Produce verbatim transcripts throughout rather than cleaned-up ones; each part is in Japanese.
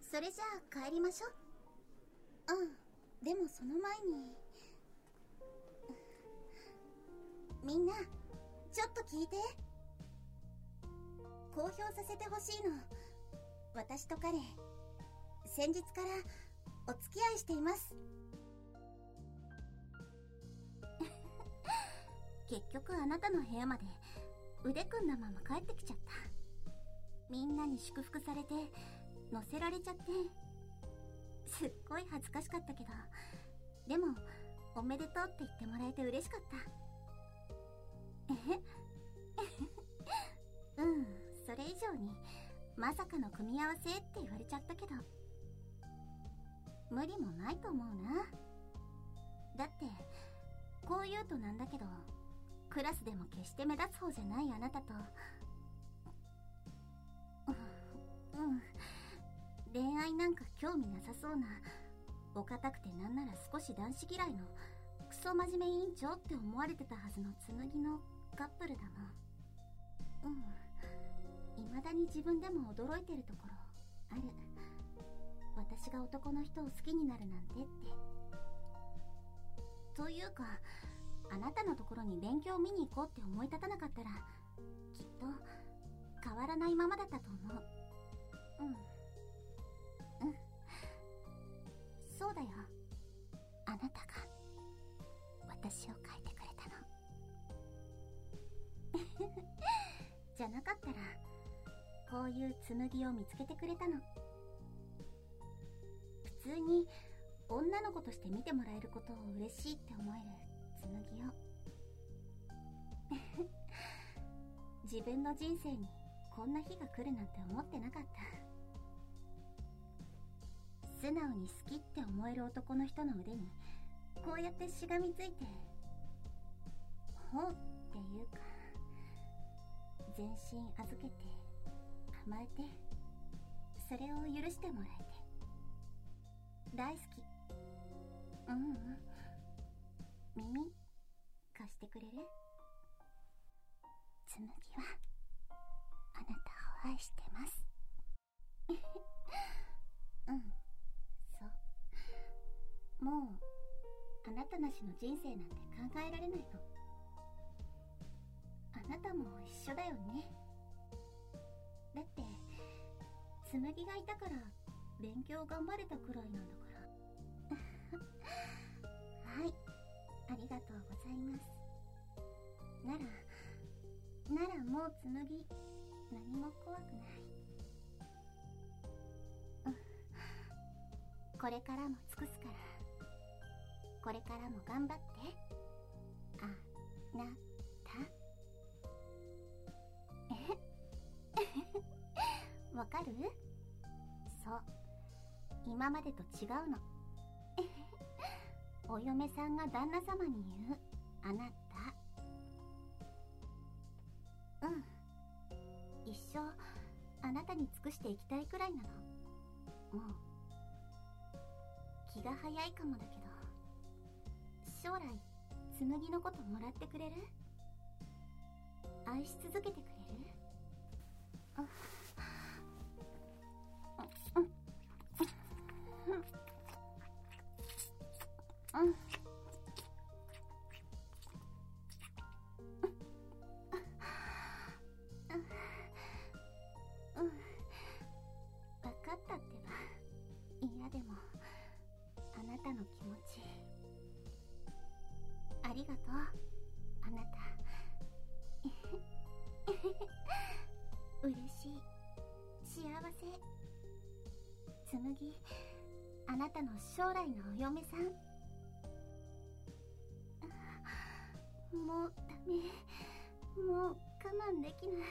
それじゃあ帰りましょう。うん、でもその前に、みんなちょっと聞いて。公表させてほしいの。私と彼、先日からお付き合いしています。結局あなたの部屋まで腕組んだまま帰ってきちゃった。みんなに祝福されて乗せられちゃって、すっごい恥ずかしかったけど、でもおめでとうって言ってもらえて嬉しかった。えうん、それ以上にまさかの組み合わせって言われちゃったけど、無理もないと思うな。だってこう言うとなんだけど、クラスでも決して目立つ方じゃないあなたと、うん、恋愛なんか興味なさそうな、お堅くてなんなら少し男子嫌いのクソ真面目委員長って思われてたはずの紬のカップルだもん。うん、未だに自分でも驚いてるところある。私が男の人を好きになるなんてって。というか、あなたのところに勉強を見に行こうって思い立たなかったら、きっと変わらないままだったと思う。うんうん、そうだよ。あなたが私を描いてくれたの。じゃなかったらこういう紬を見つけてくれたの。普通に女の子として見てもらえることを嬉しいって思える紬を。自分の人生にこんな日が来るなんて思ってなかった。素直に好きって思える男の人の腕にこうやってしがみついて、ほうっていうか、全身預けて甘えて、それを許してもらえて大好き。うんうん、耳貸してくれる？紬はあなたを愛してます。うん、そう。もうあなたなしの人生なんて考えられないの。あなたも一緒だよね。だって紬がいたから勉強頑張れたくらいなんだから。はい、ありがとうございます。ならならもう紬、何も怖くない。うん、これからも尽くすから。これからも頑張って、あなた。えわかる？そう、今までと違うの。お嫁さんが旦那様に言うあなた。うん、一生あなたに尽くしていきたいくらいなの。もう気が早いかもだけど、将来紬のこともらってくれる？愛し続けてくれる？あ、うんうんうん、分かったってば。嫌でもあなたの気持ちありがとう、あなた。嬉しい、幸せ。紬、あなたの将来のお嫁さん。もうダメ、もう我慢できない。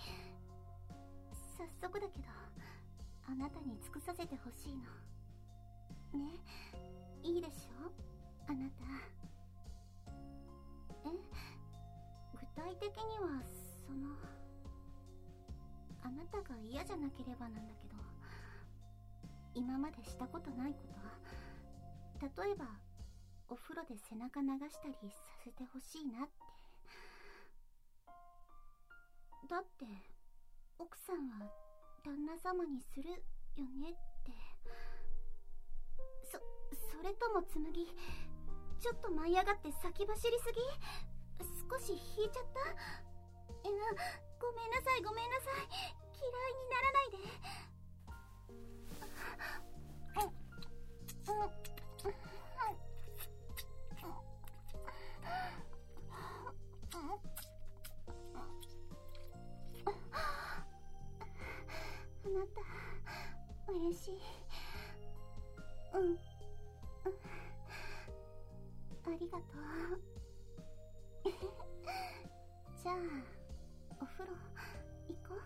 早速だけどあなたに尽くさせてほしいのね。いいでしょあなた。え、具体的にはその、あなたが嫌じゃなければなんだけど、今までしたことないこと、例えばお風呂で背中流したりさせてほしいなって。だって奥さんは旦那様にするよねって。 それとも紬、ちょっと舞い上がって先走りすぎ？少し引いちゃった？いや、ごめんなさいごめんなさい、嫌いにならないで。あなた嬉しい。うん、ありがとう。じゃあお風呂行こう。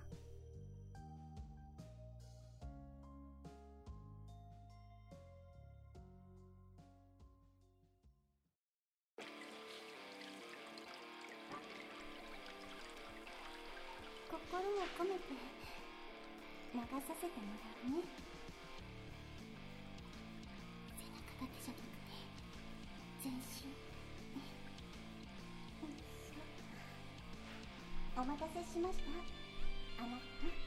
心を込めて流させてもらうね。背中だけじゃなくて全身。お待たせしました、あなた。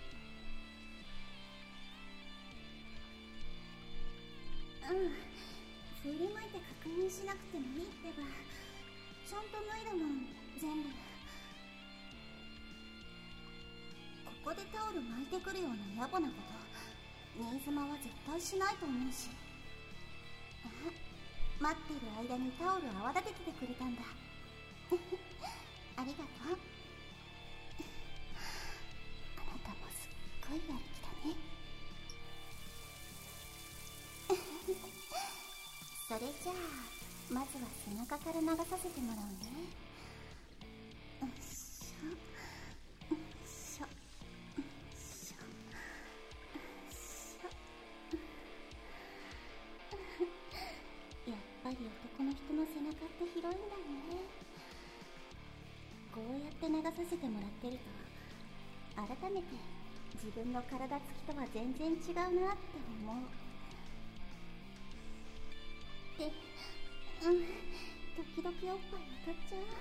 うん、振り向いて確認しなくてもいいってば。ちゃんと脱いだもん、全部。ここでタオル巻いてくるような野暮なこと新妻は絶対しないと思うし。あ、待ってる間にタオル泡立てててくれたんだ。ありがとう。あなたもすっごいやる気だね。それじゃあまずは背中から流させてもらうね。よいしょよいしょよいしょよいしょ。やっぱり男の人の背中って広いんだね。こうやって流させてもらってると改めて自分の体つきとは全然違うなって思う。で、うん、時々おっぱいを取っちゃう。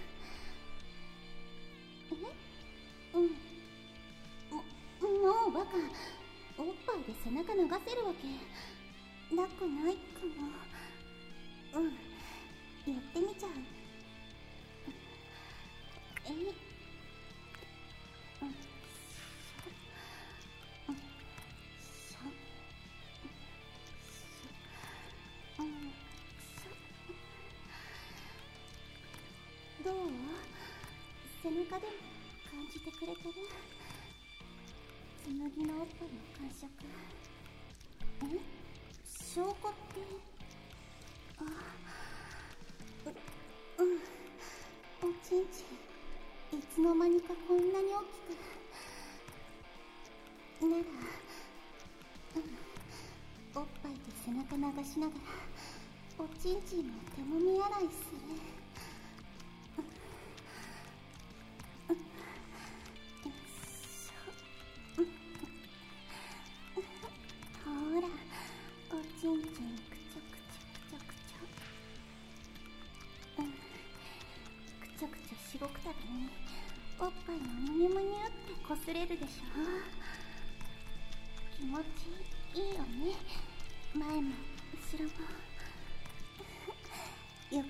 え？うん。も、もうバカ。おっぱいで背中流せるわけなくないかな。うん、やってみちゃう。えい、うん、うん、しょ、うん、しょ。どう？背中でも感じてくれてる？紬のおっぱいの感触。え？証拠って…あ、う、うん、おちんちんいつの間にかこんなに大きく。なら、うん、おっぱいで背中流しながらおちんちんも手もみ洗いする。ほら、おちんちんくちょくちょくちょくちょ。うん、くちょくちょしごくたびにおっぱいのむにゅむにゅってこすれるでしょ。気持ちいいよね。前も後ろも。よか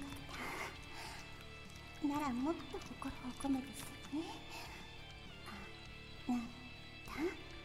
った。ならもっと心を込めてするね。あなた。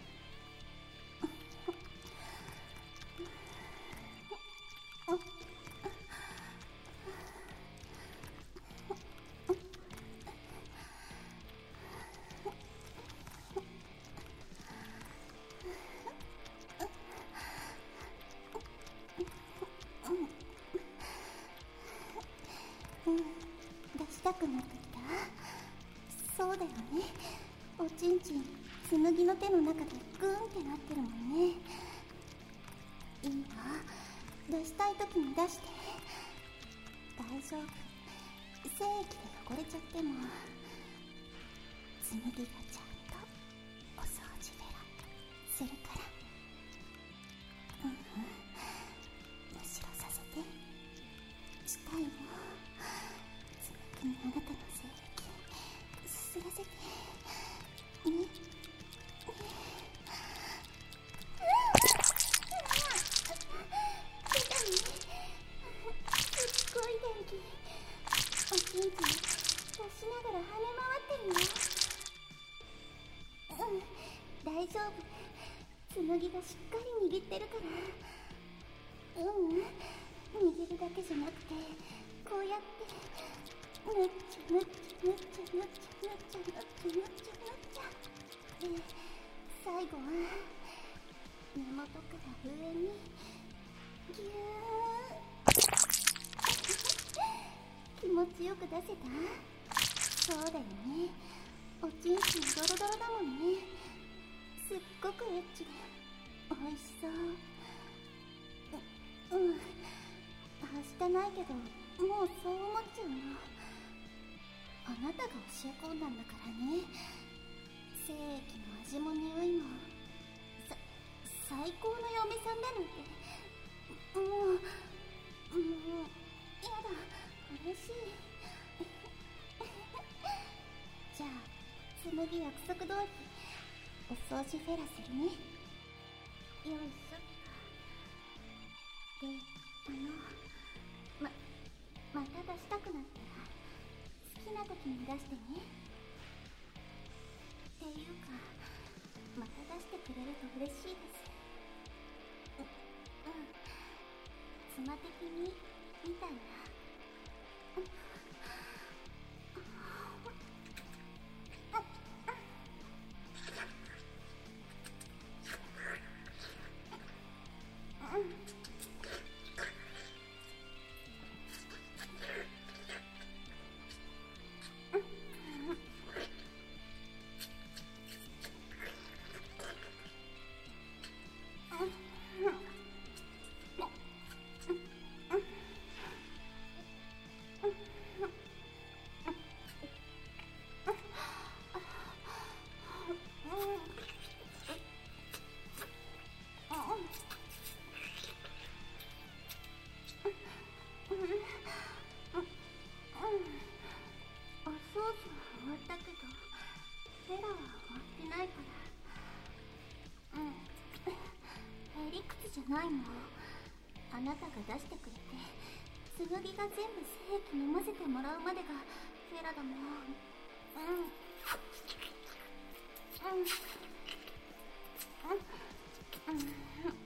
うん、出したくなってきた。そうだよね。おちんちん紬の手の中でグーンってなってるもんね。いいよ、出したい時に出して。大丈夫、精液で汚れちゃっても紬がちゃんとお掃除ベラするから。うんうん、むしろさせて。したいの。紬にあなたの精液すらせてね。あかり握ってるから。うん、握るだけじゃなくてこうやってぬっちゃぬっちゃぬっちゃぬっちゃぬっちゃぬっちゃぬっちゃぬっちゃで、最後は根元から上にギュー気持ちよく出せた？そうだよね。おちんちんドロドロだもんね。すっごくエッチでおいしそう。う、うん。はしたないけど、もうそう思っちゃうの。あなたが教え込んだんだからね。精液の味も匂いもさ最高の嫁さんだなんて。もうもうやだ、嬉しい。じゃあ紬約束通りお掃除フェラするね。よいしょ。で、あのままた出したくなったら好きな時に出してね。っていうかまた出してくれると嬉しいです。ううん妻的にみたいな。じゃないの。あなたが出してくれて紬が全部精液飲ませてもらうまでがフェラだもん。うんうんうんうん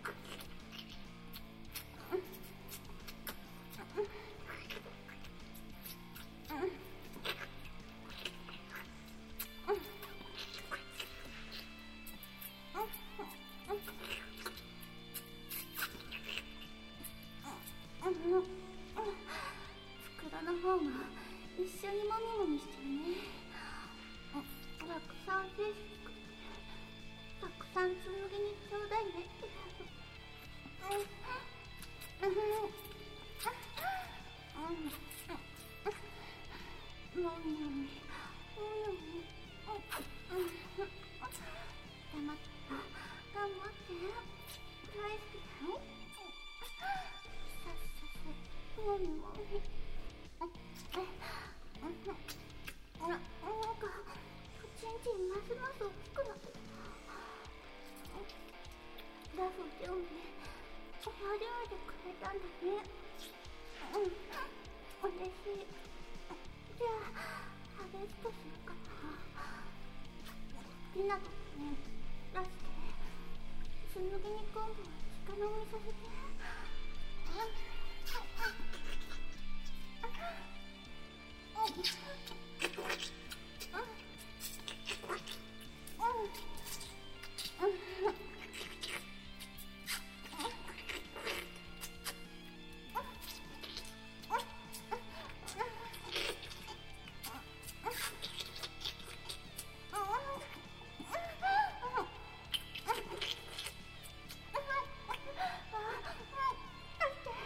袋の方も一緒にもみもみしちゃうね。たくさん精子作ってたくさん紬にちょうだいね。もみもみもみもみ黙って頑張って大好きだよ。さっさっもみもみ。なんかちんちんますます大きくなってきた。ラブジョンね、初めてくれたんだね。うん嬉しい。じゃあハゲストするかな。好きなとこに出して紬に今度は直飲みさせて。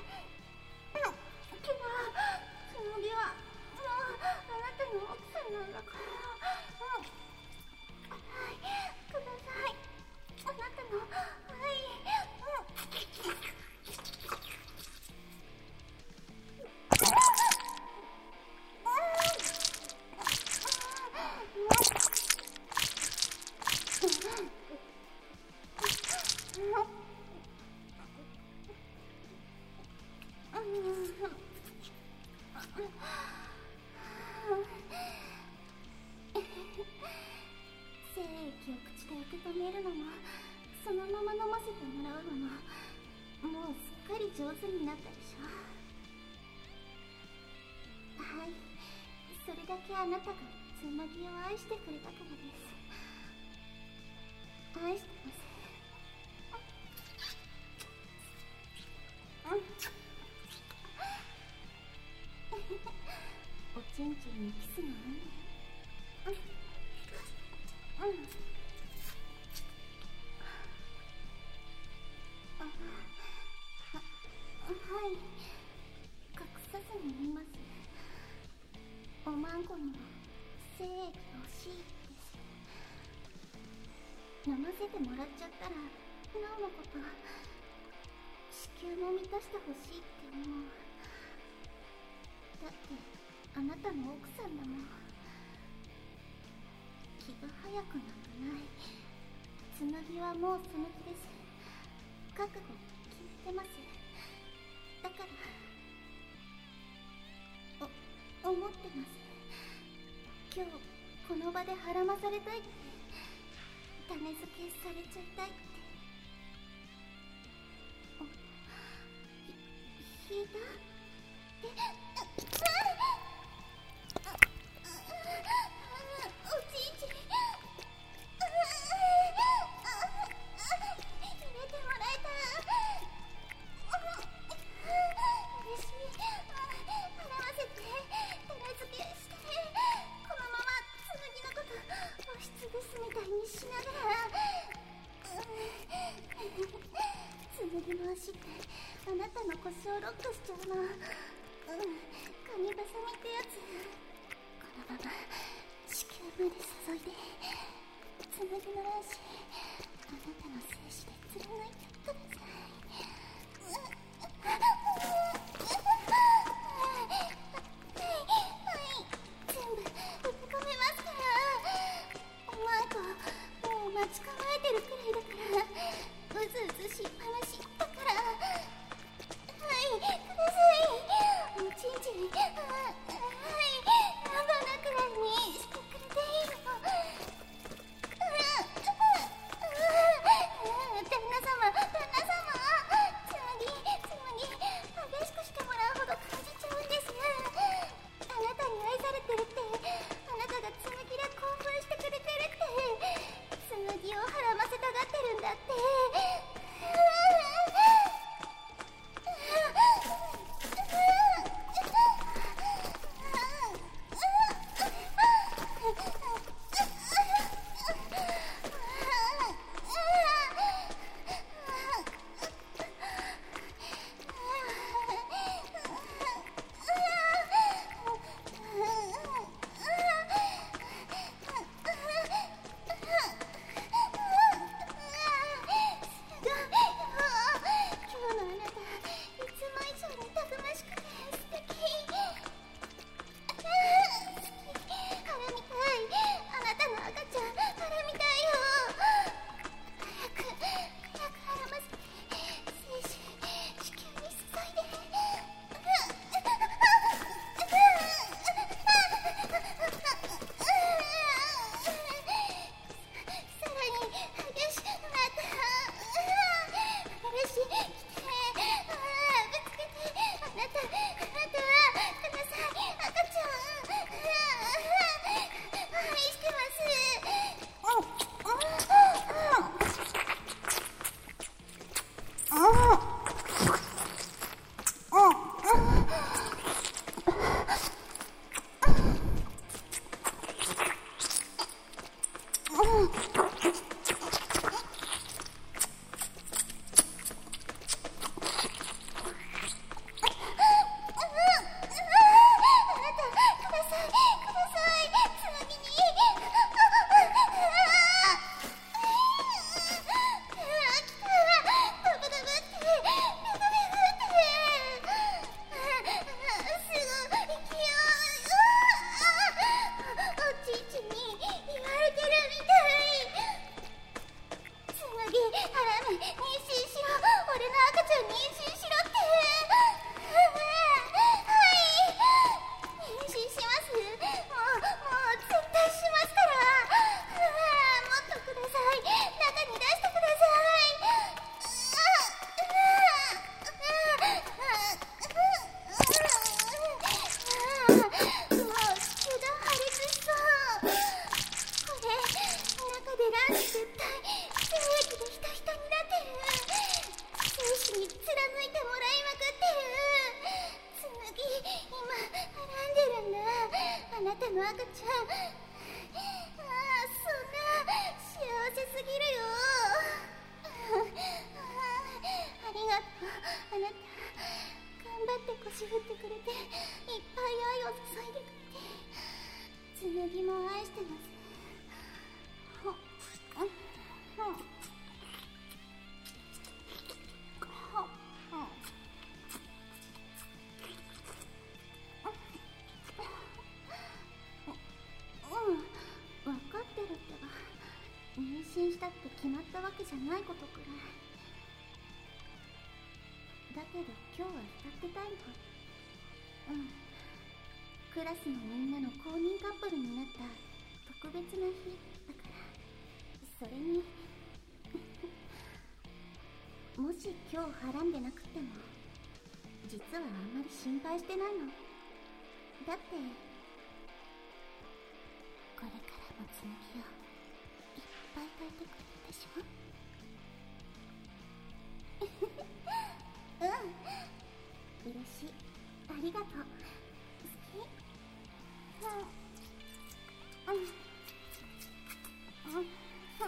紬はもうあなたの奥さんなんだ。 手になったでしょ。はい、それだけあなたがつなぎを愛してくれたからです。愛してます。おちんちんにキスの海。うんうん。あ、はい、隠さずに言います。おまんこにも精液欲しいです。飲ませてもらっちゃったらなおのこと子宮も満たしてほしいって思う。だってあなたの奥さんだもん。気が早くなんかない。つなぎはもうその気です。覚悟決めてます。だからお思ってます。今日この場ではらまされたいって、種付けされちゃいたいって。おひ引いたえおちんちん入れてもらえた。嬉しい。払わせて種付けして、このまま紬のこと押しつぶすみたいにしながら。紬の足ってあなたの腰をロックしちゃうの。カニバサミってやつ。このまま子宮まで注いで紬の卵子あなたの精子で貫いてください。全部受け止めますから。お前ともう待ち構えてるくらいだから、うずうずしっぱなしだから。はい、ください。おちんちん、あ、はい、ラバなくらいにしてくれていいの。旦那様、 赤ちゃん。ああ、そんな幸せすぎるよ。ありがとう、あなた。頑張って腰振ってくれて、いっぱい愛を注いでくれて。紬も愛してます。ほっほっ分かってるってば、妊娠したって決まったわけじゃないことくらい。だけど今日は歌ってたいの。うん、クラスのみんなの公認カップルになった特別な日だから。それにもし今日はらんでなくっても、実はあんまり心配してないの。だってこれからも紬をいっぱい抱いてくれるでしょ。うん、嬉しい。ありがとう。好き。うんうんうんうん。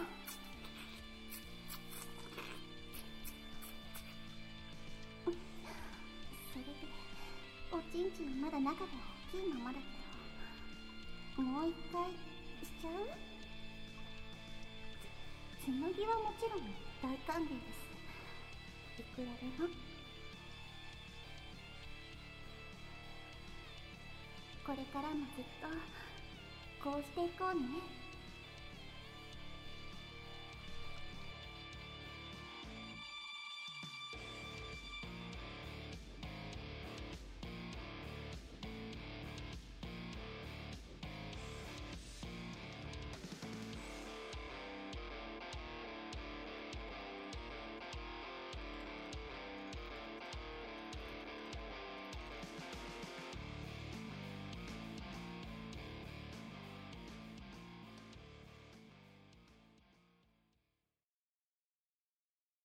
それでおちんちんまだ中で大きいままだけど、もう一回しちゃう？つむぎはもちろん大歓迎です。いくらでも。これからもずっとこうしていこうね。